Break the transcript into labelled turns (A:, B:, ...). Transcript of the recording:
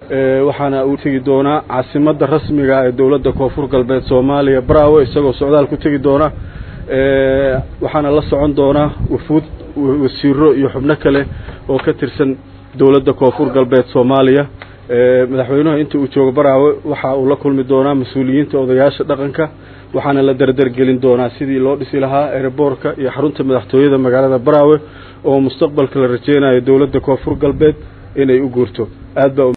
A: waxaana uu tagi doonaa caasimadda rasmiga ee dawladda koonfur galbeed Soomaaliya Braawo isagoo socdaal ku tagi doona waxaana la socon doona wufuud wasiiro iyo xubno kale oo ka tirsan dawladda koonfur galbeed Soomaaliya madaxweynaha inta uu joogo Braawo waxa uu la kulmi doonaa mas'uuliyiinta odayaasha dhaqanka waxaana la dardargelin doonaa sidii loo dhisi lahaa airportka iyo xarunta madaxtooyada magaalada Braawo oo mustaqbalka la rajeynayo dawladda koonfur galbeed inay u guurto aad